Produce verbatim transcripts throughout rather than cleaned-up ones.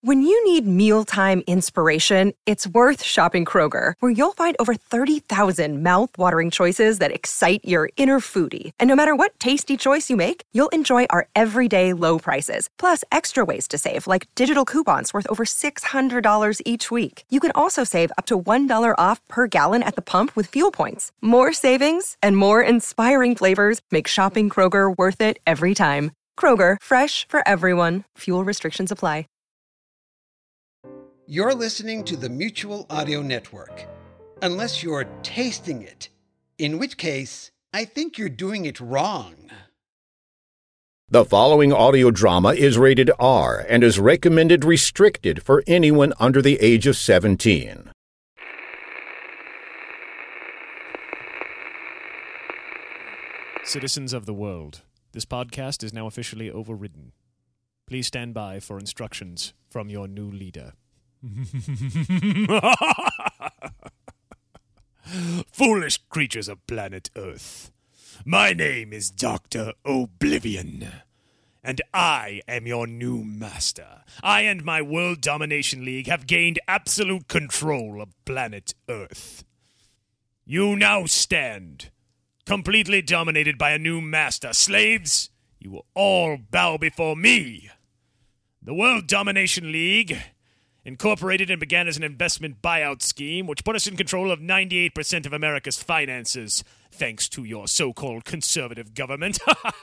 When you need mealtime inspiration, it's worth shopping Kroger, where you'll find over thirty thousand mouth-watering choices that excite your inner foodie. And no matter what tasty choice you make, you'll enjoy our everyday low prices, plus extra ways to save, like digital coupons worth over six hundred dollars each week. You can also save up to one dollar off per gallon at the pump with fuel points. More savings and more inspiring flavors make shopping Kroger worth it every time. Kroger, fresh for everyone. Fuel restrictions apply. You're listening to the Mutual Audio Network. Unless you're tasting it, in which case, I think you're doing it wrong. The following audio drama is rated R and is recommended restricted for anyone under the age of seventeen. Citizens of the world, this podcast is now officially overridden. Please stand by for instructions from your new leader. Foolish creatures of planet Earth. My name is Doctor Oblivion, and I am your new master. I and my World Domination League have gained absolute control of planet Earth. You now stand completely dominated by a new master. Slaves, you will all bow before me. The World Domination League incorporated and began as an investment buyout scheme, which put us in control of ninety-eight percent of America's finances, thanks to your so-called conservative government.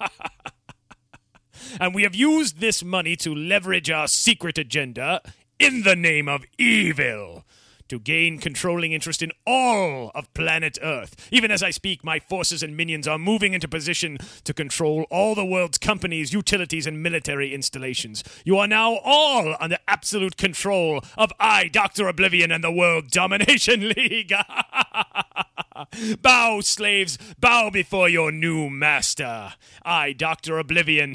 And we have used this money to leverage our secret agenda in the name of evil, to gain controlling interest in all of planet Earth. Even as I speak, my forces and minions are moving into position to control all the world's companies, utilities, and military installations. You are now all under absolute control of I, Doctor Oblivion, and the World Domination League. Bow, slaves, bow before your new master. I, Doctor Oblivion.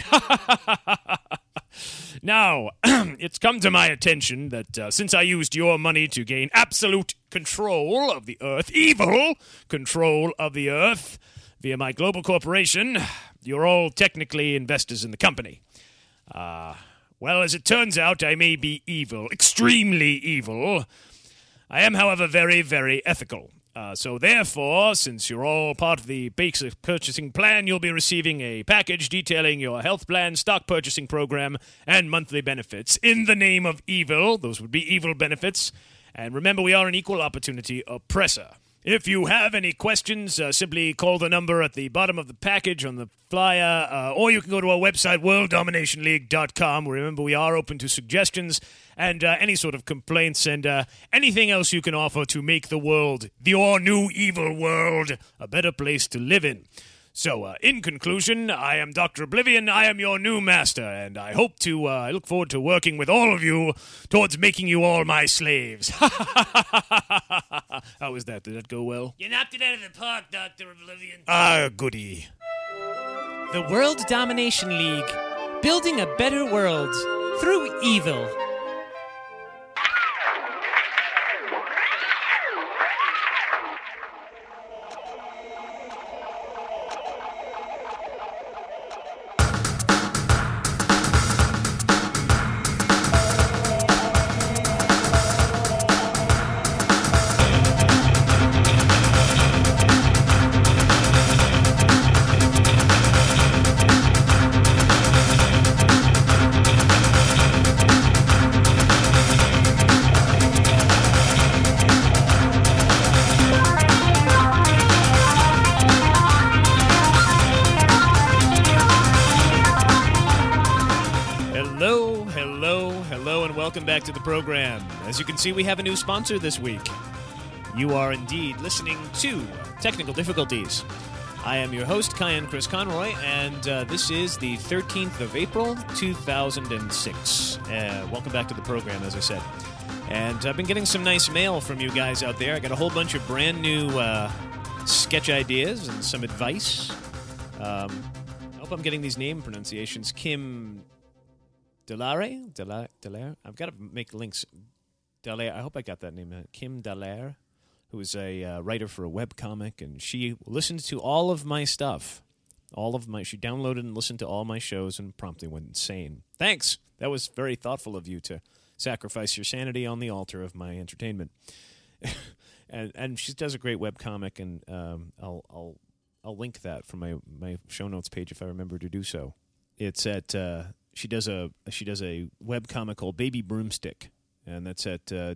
Now, it's come to my attention that uh, since I used your money to gain absolute control of the Earth, evil control of the Earth, via my global corporation, you're all technically investors in the company. Uh, well, as it turns out, I may be evil, extremely evil. I am, however, very, very ethical. Uh, so therefore, since you're all part of the basic purchasing plan, you'll be receiving a package detailing your health plan, stock purchasing program, and monthly benefits. In the name of evil, those would be evil benefits. And remember, we are an equal opportunity oppressor. If you have any questions, uh, simply call the number at the bottom of the package on the flyer, uh, or you can go to our website, world domination league dot com. Remember, we are open to suggestions and uh, any sort of complaints and uh, anything else you can offer to make the world, your new evil world, a better place to live in. So, uh, in conclusion, I am Doctor Oblivion, I am your new master, and I hope to, uh, I look forward to working with all of you towards making you all my slaves. How was that? Did that go well? You knocked it out of the park, Doctor Oblivion. Ah, goody. The World Domination League, building a better world through evil. Welcome back to the program. As you can see, we have a new sponsor this week. You are indeed listening to Technical Difficulties. I am your host, Kyan Chris Conroy, and uh, this is the thirteenth of April, two thousand six. Uh, welcome back to the program, as I said. And I've been getting some nice mail from you guys out there. I got a whole bunch of brand new uh, sketch ideas and some advice. Um, I hope I'm getting these name pronunciations. Kim Delare? Delare? Delare? I've got to make links. Delare. I hope I got that name. Kim Delare, who is a uh, writer for a webcomic, and she listened to all of my stuff. All of my, she downloaded and listened to all my shows and promptly went insane. Thanks. That was very thoughtful of you to sacrifice your sanity on the altar of my entertainment. and and she does a great webcomic, and um, I'll I'll I'll link that from my, my show notes page if I remember to do so. It's at uh, she does a she does a webcomic called Baby Broomstick, and that's at uh,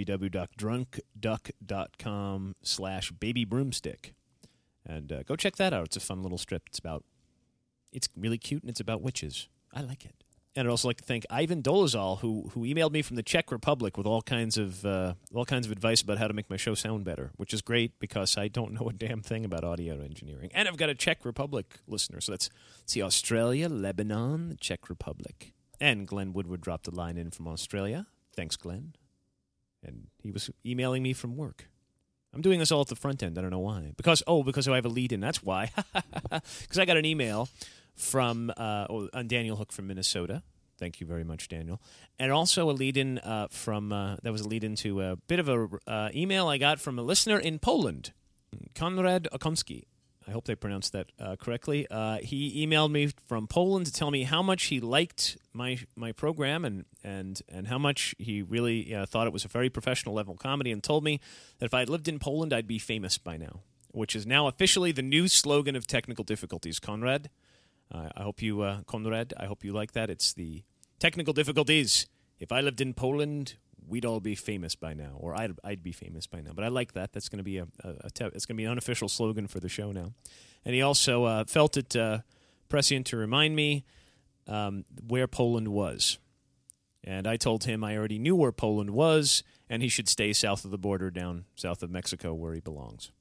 www.drunkduck.com slash baby broomstick. And uh, go check that out. It's a fun little strip. It's about it's really cute, and it's about witches. I like it. And I'd also like to thank Ivan Dolezal, who who emailed me from the Czech Republic with all kinds of uh, all kinds of advice about how to make my show sound better, which is great because I don't know a damn thing about audio engineering. And I've got a Czech Republic listener, so that's let's see, Australia, Lebanon, the Czech Republic. And Glenn Woodward dropped a line in from Australia. Thanks, Glenn. And he was emailing me from work. I'm doing this all at the front end. I don't know why. Because oh, because I have a lead in. That's why. Because I got an email from uh, oh, on Daniel Hook from Minnesota. Thank you very much, Daniel. And also a lead-in uh, from uh, that was a lead-in to a bit of a uh, email I got from a listener in Poland, Konrad Okonski. I hope they pronounced that uh, correctly. Uh, he emailed me from Poland to tell me how much he liked my my program and and and how much he really uh, thought it was a very professional level comedy, and told me that if I had lived in Poland, I'd be famous by now, which is now officially the new slogan of Technical Difficulties. Konrad. Uh, I hope you, uh, Konrad, I hope you like that. It's the Technical Difficulties. If I lived in Poland, we'd all be famous by now, or I'd I'd be famous by now. But I like that. That's going to be a, a, a te- it's going to be an unofficial slogan for the show now. And he also uh, felt it uh, prescient to remind me um, where Poland was. And I told him I already knew where Poland was, and he should stay south of the border, down south of Mexico, where he belongs.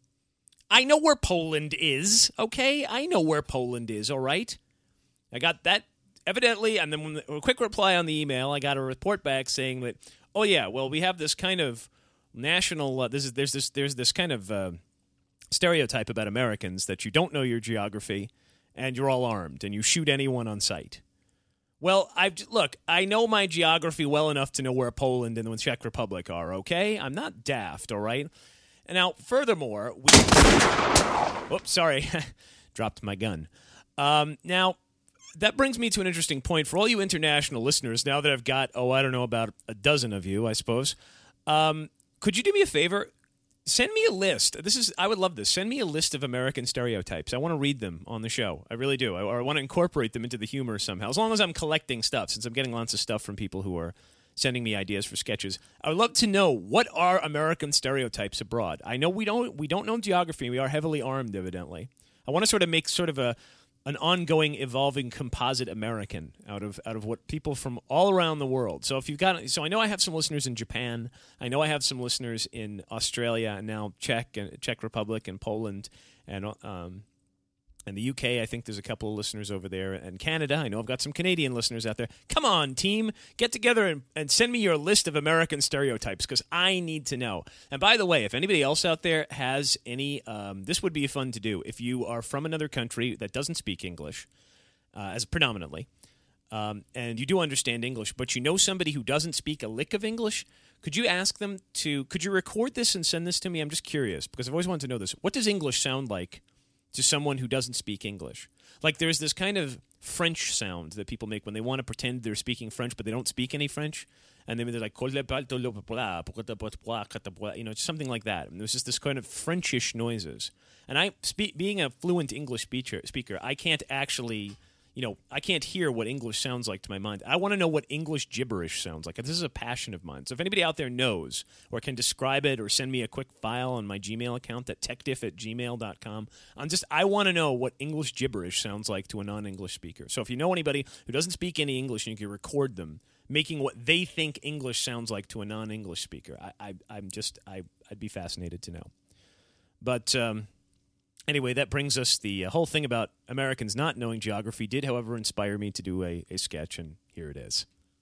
I know where Poland is, okay? I know where Poland is, all right? I got that, evidently, and then when the, a quick reply on the email, I got a report back saying that, oh, yeah, well, we have this kind of national, uh, this is, there's this there's this kind of uh, stereotype about Americans that you don't know your geography, and you're all armed, and you shoot anyone on sight. Well, I've look, I know my geography well enough to know where Poland and the Czech Republic are, okay? I'm not daft, all right? And now, furthermore, we... Whoops, sorry. Dropped my gun. Um, now, that brings me to an interesting point. For all you international listeners, now that I've got, oh, I don't know, about a dozen of you, I suppose, um, could you do me a favor? Send me a list. This is I would love this. Send me a list of American stereotypes. I want to read them on the show. I really do. I, or I want to incorporate them into the humor somehow, as long as I'm collecting stuff, since I'm getting lots of stuff from people who are sending me ideas for sketches. I would love to know, what are American stereotypes abroad? I know we don't we don't know geography. We are heavily armed, evidently. I want to sort of make sort of a an ongoing, evolving composite American out of out of what people from all around the world. So if you've got, so I know I have some listeners in Japan. I know I have some listeners in Australia and now Czech and Czech Republic and Poland and um and the U K. I think there's a couple of listeners over there, and Canada. I know I've got some Canadian listeners out there. Come on, team, get together and, and send me your list of American stereotypes, because I need to know. And by the way, if anybody else out there has any, um, this would be fun to do. If you are from another country that doesn't speak English, uh, as predominantly, um, and you do understand English, but you know somebody who doesn't speak a lick of English, could you ask them to, could you record this and send this to me? I'm just curious, because I've always wanted to know this. What does English sound like to someone who doesn't speak English? Like, there's this kind of French sound that people make when they want to pretend they're speaking French, but they don't speak any French. And then they're like, you know, something like that. And there's just this kind of Frenchish noises. And I, spe- being a fluent English speaker, speaker, I can't actually, you know, I can't hear what English sounds like to my mind. I want to know what English gibberish sounds like. This is a passion of mine. So if anybody out there knows or can describe it or send me a quick file on my Gmail account at techdiff at gmail dot com, I'm just, I want to know what English gibberish sounds like to a non-English speaker. So if you know anybody who doesn't speak any English and you can record them making what they think English sounds like to a non-English speaker, I, I, I'm just, I, I'd be fascinated to know. But, um... Anyway, that brings us, the uh, whole thing about Americans not knowing geography did, however, inspire me to do a, a sketch, and here it is.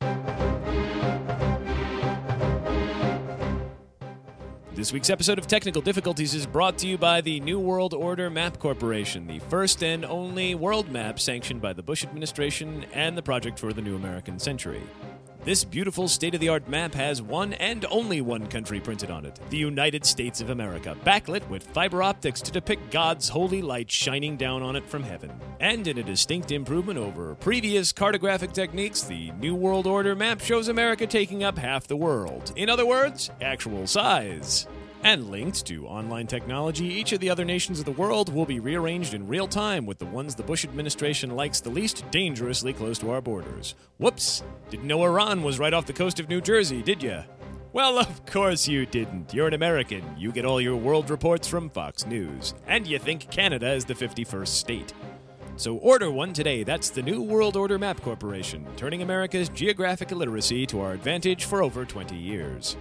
This week's episode of Technical Difficulties is brought to you by the New World Order Map Corporation, the first and only world map sanctioned by the Bush administration and the Project for the New American Century. This beautiful state-of-the-art map has one and only one country printed on it, the United States of America, backlit with fiber optics to depict God's holy light shining down on it from heaven. And in a distinct improvement over previous cartographic techniques, the New World Order map shows America taking up half the world. In other words, actual size. And linked to online technology, each of the other nations of the world will be rearranged in real time with the ones the Bush administration likes the least dangerously close to our borders. Whoops! Didn't know Iran was right off the coast of New Jersey, did ya? Well, of course you didn't. You're an American. You get all your world reports from Fox News. And you think Canada is the fifty-first state. So order one today. That's the New World Order Map Corporation, turning America's geographic illiteracy to our advantage for over twenty years.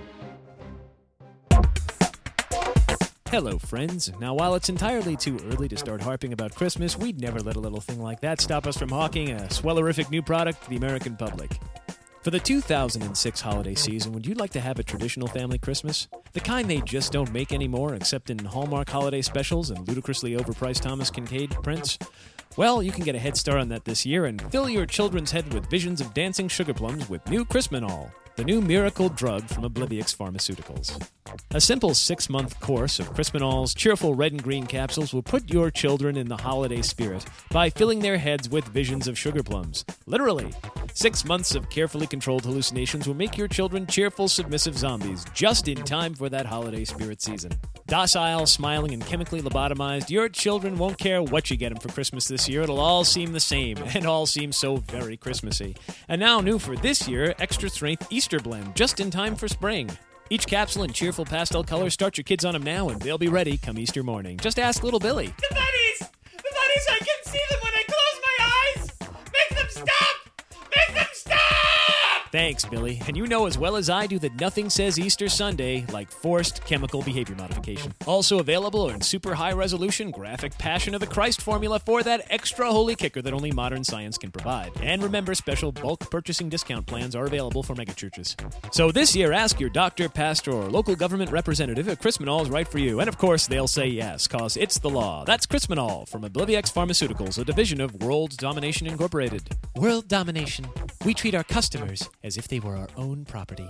Hello, friends. Now, while it's entirely too early to start harping about Christmas, we'd never let a little thing like that stop us from hawking a swellerific new product to the American public. For the two thousand six holiday season, would you like to have a traditional family Christmas? The kind they just don't make anymore, except in Hallmark holiday specials and ludicrously overpriced Thomas Kincaid prints? Well, you can get a head start on that this year and fill your children's head with visions of dancing sugar plums with new Crispinol, the new miracle drug from Oblivix Pharmaceuticals. A simple six-month course of Crispinol's cheerful red and green capsules will put your children in the holiday spirit by filling their heads with visions of sugar plums. Literally. Six months of carefully controlled hallucinations will make your children cheerful, submissive zombies just in time for that holiday spirit season. Docile, smiling, and chemically lobotomized, your children won't care what you get them for Christmas this year. It'll all seem the same, and all seem so very Christmassy. And now, new for this year, Extra Strength Easter Blend, just in time for spring. Each capsule in cheerful pastel colors. Start your kids on them now, and they'll be ready come Easter morning. Just ask little Billy. The bunnies! The bunnies! I can see them when I close my eyes! Make them stop! Make them stop! Thanks, Billy. And you know as well as I do that nothing says Easter Sunday like forced chemical behavior modification. Also available in super high-resolution graphic Passion of the Christ formula for that extra holy kicker that only modern science can provide. And remember, special bulk purchasing discount plans are available for megachurches. So this year, ask your doctor, pastor, or local government representative if Crispinol is right for you. And of course, they'll say yes, cause it's the law. That's Crispinol from Oblivix Pharmaceuticals, a division of World Domination Incorporated. World domination. We treat our customers as if they were our own property.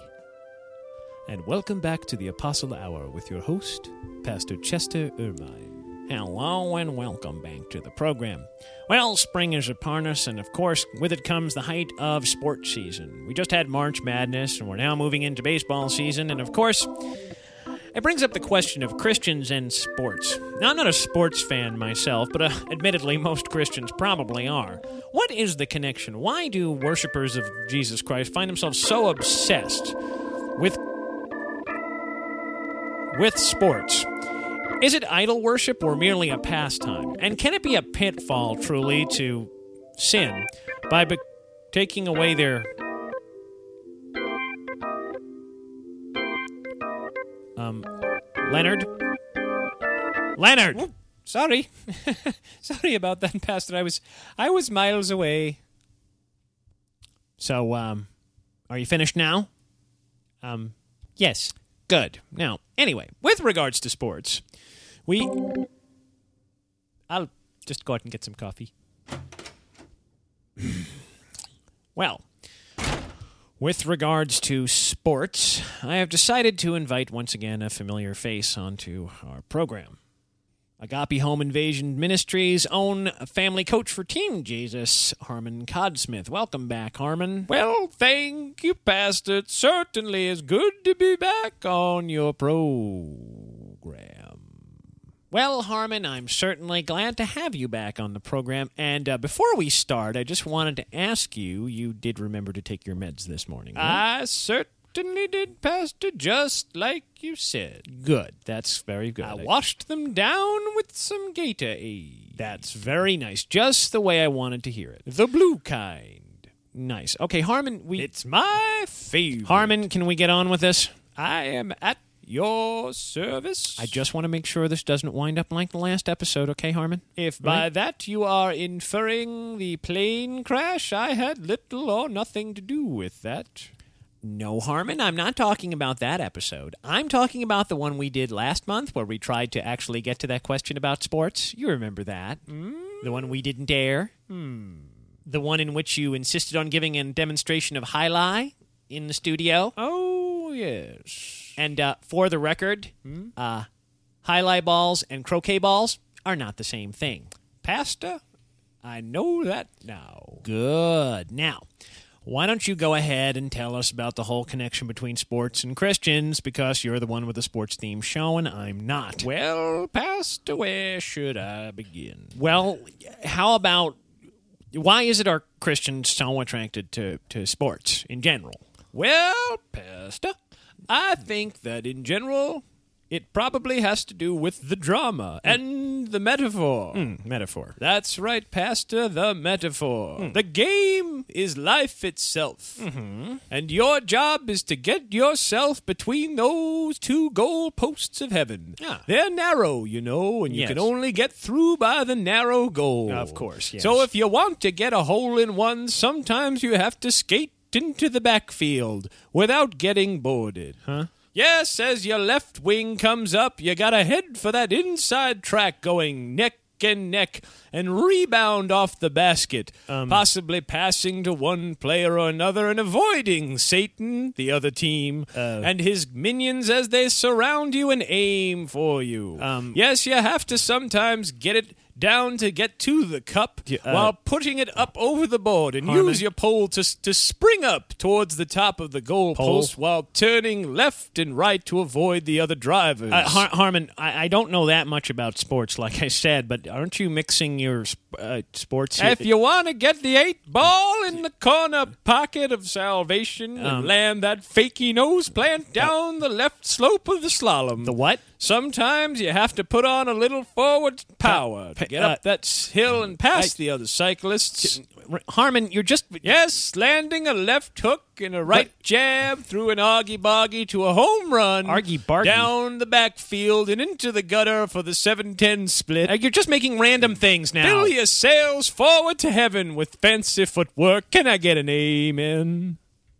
And welcome back to the Apostle Hour with your host, Pastor Chester Irvine. Hello and welcome back to the program. Well, spring is upon us, and of course, with it comes the height of sports season. We just had March Madness, and we're now moving into baseball season, and of course, it brings up the question of Christians and sports. Now, I'm not a sports fan myself, but uh, admittedly, most Christians probably are. What is the connection? Why do worshipers of Jesus Christ find themselves so obsessed with, with sports? Is it idol worship or merely a pastime? And can it be a pitfall, truly, to sin by be- taking away their... Um, Leonard? Leonard! Oh, sorry. Sorry about that, Pastor. I was I was miles away. So, um, are you finished now? Um, yes. Good. Now, anyway, with regards to sports, we... I'll just go out and get some coffee. Well... With regards to sports, I have decided to invite once again a familiar face onto our program. Agape Home Invasion Ministries' own family coach for Team Jesus, Harmon Codsmith. Welcome back, Harmon. Well, thank you, Pastor. It certainly is good to be back on your program. Well, Harmon, I'm certainly glad to have you back on the program. And uh, before we start, I just wanted to ask you, you did remember to take your meds this morning, right? I certainly did, Pastor, just like you said. Good. That's very good. I washed them down with some Gatorade. That's very nice. Just the way I wanted to hear it. The blue kind. Nice. Okay, Harmon, we... It's my favorite. Harmon, can we get on with this? I am at your service. I just want to make sure this doesn't wind up like the last episode, okay, Harmon? If by right? that you are inferring the plane crash, I had little or nothing to do with that. No, Harmon, I'm not talking about that episode. I'm talking about the one we did last month where we tried to actually get to that question about sports. You remember that. Mm? The one we didn't dare. Hmm. The one in which you insisted on giving a demonstration of high lie. in the studio. Oh, yes. And uh, for the record, hmm? uh, highlight balls and croquet balls are not the same thing. Pasta? I know that now. Good. Now, why don't you go ahead and tell us about the whole connection between sports and Christians, because you're the one with the sports theme show and I'm not. Well, Pasta, where should I begin? Well, how about, why is it our Christians so attracted to, to sports in general? Well, Pasta, I think that in general, it probably has to do with the drama mm. and the metaphor. Mm, metaphor. That's right, Pastor, the metaphor. Mm. The game is life itself. Mm-hmm. And your job is to get yourself between those two goal posts of heaven. Yeah. They're narrow, you know, and you yes. can only get through by the narrow goal. Of course, yes. So if you want to get a hole in one, sometimes you have to skate into the backfield without getting boarded. Huh? Yes, as your left wing comes up, you gotta head for that inside track going neck and neck and rebound off the basket, um, possibly passing to one player or another and avoiding Satan, the other team, uh, and his minions as they surround you and aim for you. Um, yes, you have to sometimes get it down to get to the cup uh, while putting it up over the board and Harmon? use your pole to to spring up towards the top of the goal Pole? post while turning left and right to avoid the other drivers. Uh, Har- Harmon, I-, I don't know that much about sports, like I said, but aren't you mixing your sp- uh, sports here? If you want to get the eight ball in the corner pocket of salvation Um, and land that fakey nose plant down the left slope of the slalom. The what? Sometimes you have to put on a little forward power to get uh, up that hill and past I, the other cyclists. Harmon, you're just... Yes, landing a left hook and a right but, jab through an argy-bargy to a home run. Argy-bargy? Down the backfield and into the gutter for the seven ten split. Uh, you're just making random things now. Fill your sails forward to heaven with fancy footwork. Can I get an amen?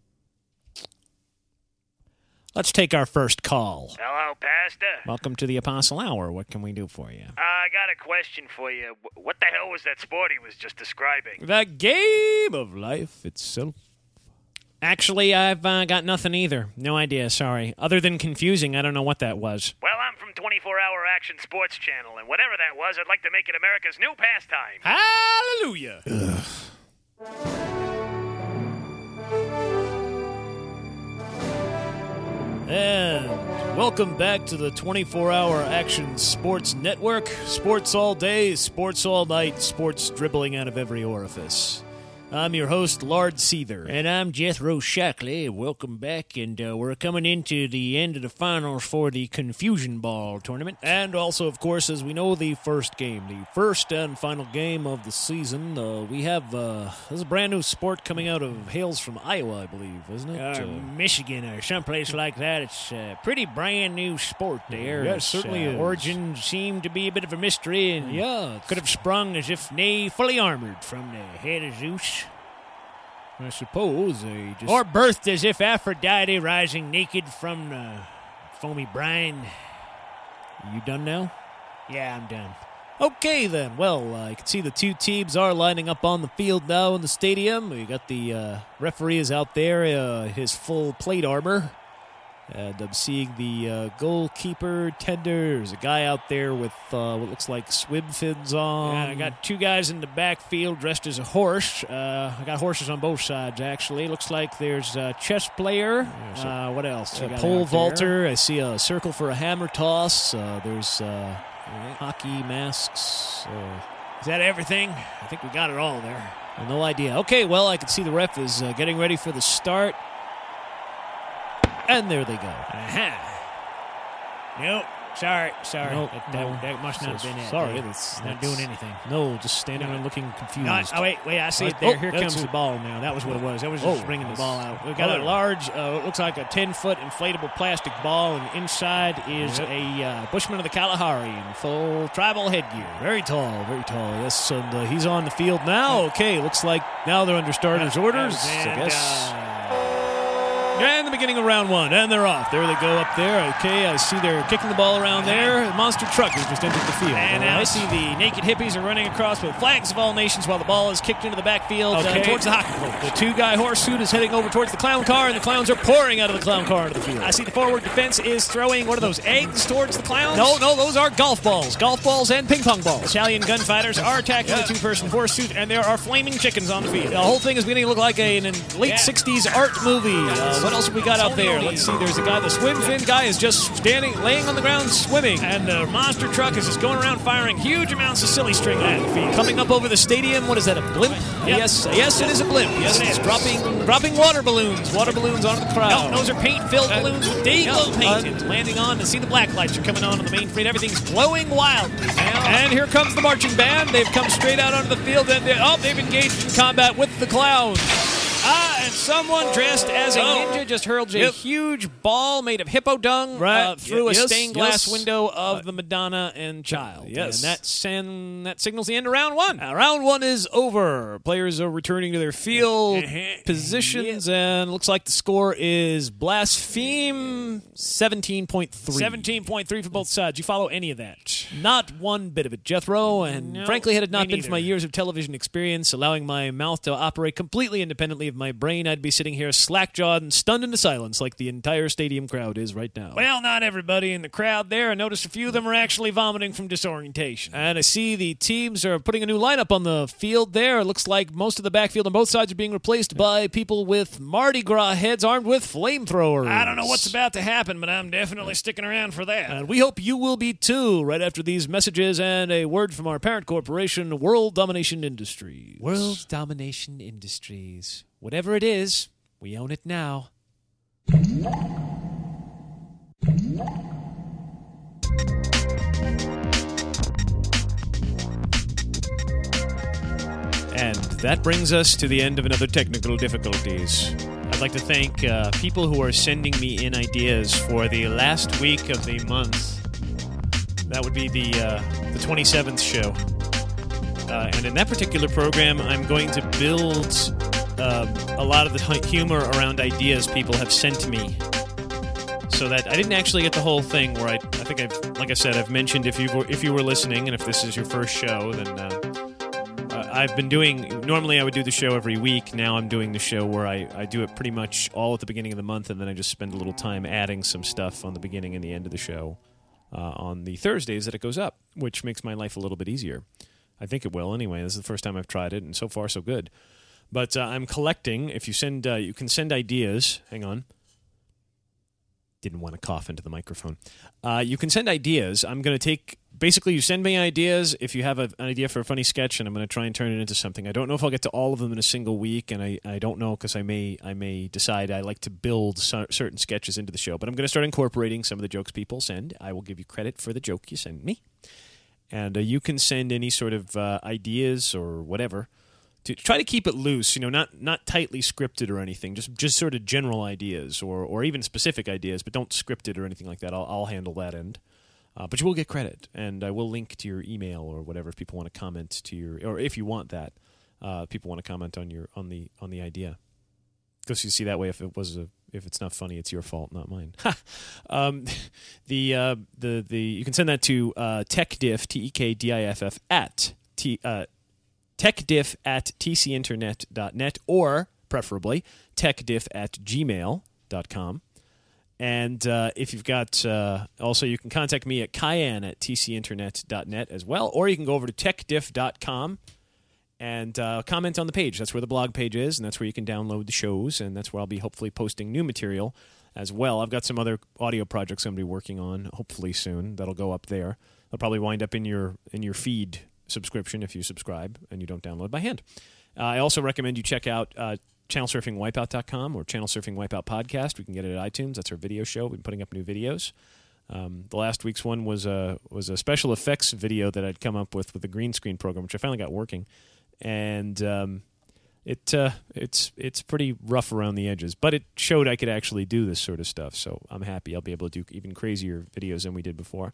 Let's take our first call. Hello, Pastor. Welcome to the Apostle Hour. What can we do for you? Uh, I got a question for you. What the hell was that sport he was just describing? The game of life itself. Actually, I've uh, got nothing either. No idea, sorry. Other than confusing, I don't know what that was. Well, I'm from twenty-four hour Action Sports Channel, and whatever that was, I'd like to make it America's new pastime. Hallelujah! And welcome back to the twenty-four hour Action Sports Network. Sports all day, sports all night, sports dribbling out of every orifice. I'm your host, Lard Seether. And I'm Jethro Shackley. Welcome back, and uh, we're coming into the end of the finals for the Confusion Ball tournament. And also, of course, as we know, the first game, the first and final game of the season. Uh, we have, uh, this is a brand new sport coming out of Hales from Iowa, I believe, isn't it? Uh, uh, Michigan or someplace like that. It's a pretty brand new sport there. Yeah, it Its, certainly uh, is. Origins seem to be a bit of a mystery, and yeah, could have sprung as if nay fully armored from the head of Zeus. I suppose they just... Or birthed as if Aphrodite rising naked from the foamy brine. You done now? Yeah, I'm done. Okay, then. Well, uh, you can see the two teams are lining up on the field now in the stadium. We got the uh, referee is out there, uh, his full plate armor. And I'm seeing the uh, goalkeeper tender. There's a guy out there with uh, what looks like swim fins on. Yeah, I got two guys in the backfield dressed as a horse. Uh, I got horses on both sides, actually. Looks like there's a chess player. Yeah, so uh, what else? A pole vaulter. I see a circle for a hammer toss. Uh, there's uh, hockey masks. Uh, Is that everything? I think we got it all there. No idea. Okay, well, I can see the ref is uh, getting ready for the start. And there they go. Aha. Nope. Sorry. Sorry. Nope, that, no. that, that must not have been it. Sorry. Yeah. That's, not that's, doing anything. No, just standing No. around looking confused. No, I- oh, wait. Wait, I see it Oh, there. Here that's comes it. the ball now. That was what it was. That was just Oh, bringing the that's- ball out. We've got Yep. a large, uh, it looks like a ten-foot inflatable plastic ball, and inside is Yep. a uh, Bushman of the Kalahari in full tribal headgear. Very tall, very tall. Yes, and uh, he's on the field now. Okay, looks like now they're under starters' orders, I And, guess. uh, And the beginning of round one, and they're off. There they go up there. Okay, I see they're kicking the ball around there. The monster truck has just entered the field. And All now I right. see the naked hippies are running across with flags of all nations while the ball is kicked into the backfield Okay. uh, towards the hockey court. The two-guy horse suit is heading over towards the clown car, and the clowns are pouring out of the clown car into the field. I see the forward defense is throwing, what are those, eggs towards the clowns? No, no, those are golf balls. Golf balls and ping pong balls. Italian gunfighters are attacking Yeah. the two-person horse suit, and there are flaming chickens on the field. The whole thing is beginning to look like a, an late Yeah. sixties art movie. Uh, what else have we got out there? Let's see. There's a guy, the swim fin guy is just standing, laying on the ground, swimming. And the monster truck is just going around firing huge amounts of silly string at the field. Coming up over the stadium, what is that, a blimp? Yep. Yes, yes, it is a blimp. Yes, Yes, it it's is. dropping dropping water balloons, water balloons onto the crowd. No, those are paint-filled Uh, balloons with day glow yeah, painted. uh, landing on, and see the black lights are coming on on the main street. Everything's glowing wildly now. And here comes the marching band. They've come straight out onto the field, and they, oh, they've engaged in combat with the clowns. Ah, and someone dressed as a Oh. ninja just hurled a Yep. huge ball made of hippo dung Right. uh, through Y- a yes, stained glass yes. window of the Madonna and Child. Yes. And that, sen- that signals the end of round one. Uh, round one is over. Players are returning to their field Uh-huh. positions, and looks like the score is Blaspheme seventeen point three. seventeen point three for both sides. You follow any of that? Not one bit of it, Jethro, and No, frankly, had it not me been for my neither. years of television experience, allowing my mouth to operate completely independently of my brain, I'd be sitting here slack-jawed and stunned into silence like the entire stadium crowd is right now. Well, not everybody in the crowd there. I noticed a few of them are actually vomiting from disorientation. And I see the teams are putting a new lineup on the field there. It looks like most of the backfield on both sides are being replaced by people with Mardi Gras heads armed with flamethrowers. I don't know what's about to happen, but I'm definitely sticking around for that. And we hope you will be too, right after these messages and a word from our parent corporation, World Domination Industries. World Domination Industries. Whatever it is, we own it now. And that brings us to the end of another technical difficulties. I'd like to thank uh, people who are sending me in ideas for the last week of the month. That would be the uh, the twenty-seventh show. Uh, and in that particular program, I'm going to build uh, a lot of the hu- humor around ideas people have sent me. So that I didn't actually get the whole thing where I, I think I've, like I said, I've mentioned if you were, if you were listening and if this is your first show, then uh, uh, I've been doing, normally I would do the show every week. Now I'm doing the show where I, I do it pretty much all at the beginning of the month, and then I just spend a little time adding some stuff on the beginning and the end of the show uh, on the Thursdays that it goes up, which makes my life a little bit easier. I think it will anyway. This is the first time I've tried it, and so far so good. But uh, I'm collecting. If you send, uh, you can send ideas. Hang on. Didn't want to cough into the microphone. Uh, you can send ideas. I'm going to take, basically you send me ideas if you have a, an idea for a funny sketch, and I'm going to try and turn it into something. I don't know if I'll get to all of them in a single week, and I, I don't know because I may I may decide I like to build cer- certain sketches into the show. But I'm going to start incorporating some of the jokes people send. I will give you credit for the joke you send me. And uh, you can send any sort of uh, ideas or whatever. To try to keep it loose, you know, not not tightly scripted or anything, just just sort of general ideas or, or even specific ideas, but don't script it or anything like that. I'll, I'll handle that end. Uh, but you will get credit, and I will link to your email or whatever if people want to comment to your, or if you want that, uh, people want to comment on your on the on the idea. Because you see that way, if it was a if it's not funny, it's your fault, not mine. um, the uh, the the you can send that to uh, techdiff t e k d i f f at t. Uh, techdiff at t c internet dot net or, preferably, techdiff at gmail dot com. And uh, if you've got, uh, also you can contact me at cayenne at t c internet dot net as well, or you can go over to techdiff dot com and uh, comment on the page. That's where the blog page is, and that's where you can download the shows, and that's where I'll be hopefully posting new material as well. I've got some other audio projects I'm going to be working on, hopefully soon, that'll go up there. They'll probably wind up in your in your feed subscription if you subscribe and you don't download by hand. Uh, I also recommend you check out uh, channel surfing wipeout dot com or Channel Surfing Wipeout Podcast. We can get it at iTunes. That's our video show. We've been putting up new videos. Um, the last week's one was a, was a special effects video that I'd come up with with the green screen program, which I finally got working. And um, it uh, it's it's pretty rough around the edges, but it showed I could actually do this sort of stuff. So I'm happy I'll be able to do even crazier videos than we did before.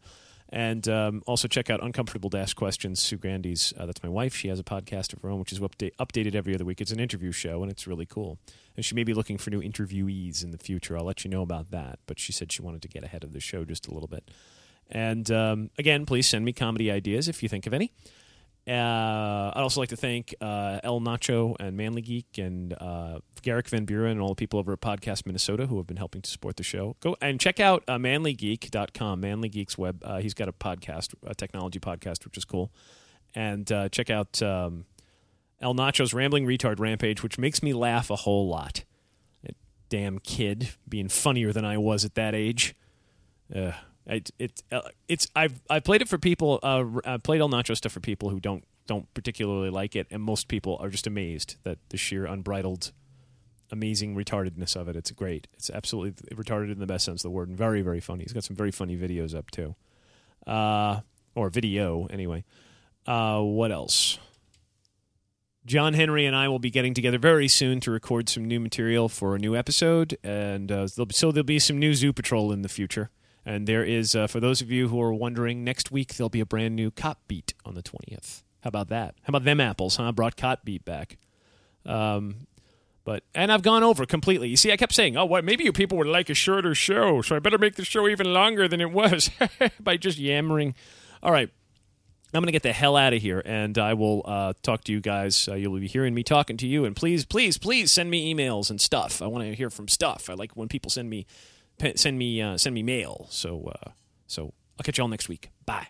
And um, also check out Uncomfortable to Ask Questions, Sue Grandy's. Uh, that's my wife. She has a podcast of her own, which is update, updated every other week. It's an interview show, and it's really cool. And she may be looking for new interviewees in the future. I'll let you know about that. But she said she wanted to get ahead of the show just a little bit. And um, again, please send me comedy ideas if you think of any. Uh, I'd also like to thank uh, El Nacho and Manly Geek and uh, Garrick Van Buren and all the people over at Podcast Minnesota who have been helping to support the show. Go and check out uh, manly geek dot com, Manly Geek's web. Uh, he's got a podcast, a technology podcast, which is cool. And uh, check out um, El Nacho's Rambling Retard Rampage, which makes me laugh a whole lot. That damn kid being funnier than I was at that age. Uh, It, it, uh, it's I've I played it for people. Uh, I played El Nacho stuff for people who don't don't particularly like it, and most people are just amazed that the sheer unbridled, amazing retardedness of it. It's great. It's absolutely retarded in the best sense of the word, and very very funny. He's got some very funny videos up too, uh, or video anyway. Uh, what else? John Henry and I will be getting together very soon to record some new material for a new episode, and uh, there'll be, so there'll be some new Zoo Patrol in the future. And there is, uh, for those of you who are wondering, next week there'll be a brand new Cop Beat on the twentieth. How about that? How about them apples, huh? Brought Cop Beat back. Um, but and I've gone over completely. You see, I kept saying, oh, what? Maybe you people would like a shorter show, so I better make the show even longer than it was by just yammering. All right. I'm going to get the hell out of here, and I will uh, talk to you guys. Uh, you'll be hearing me talking to you, and please, please, please send me emails and stuff. I want to hear from stuff. I like when people send me Send me, uh, send me mail. So, uh, so I'll catch you all next week. Bye.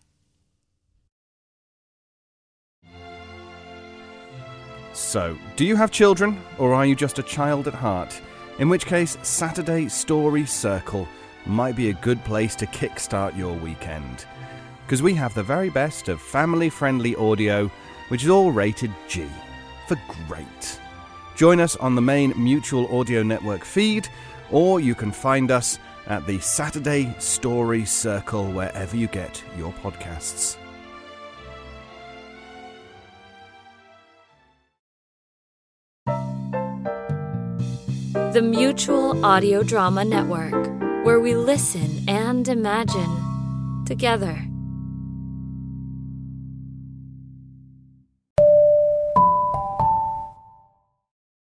So, do you have children, or are you just a child at heart? In which case, Saturday Story Circle might be a good place to kickstart your weekend. Because we have the very best of family-friendly audio, which is all rated G for great. Join us on the main Mutual Audio Network feed, or you can find us at the Saturday Story Circle wherever you get your podcasts. The Mutual Audio Drama Network, where we listen and imagine together.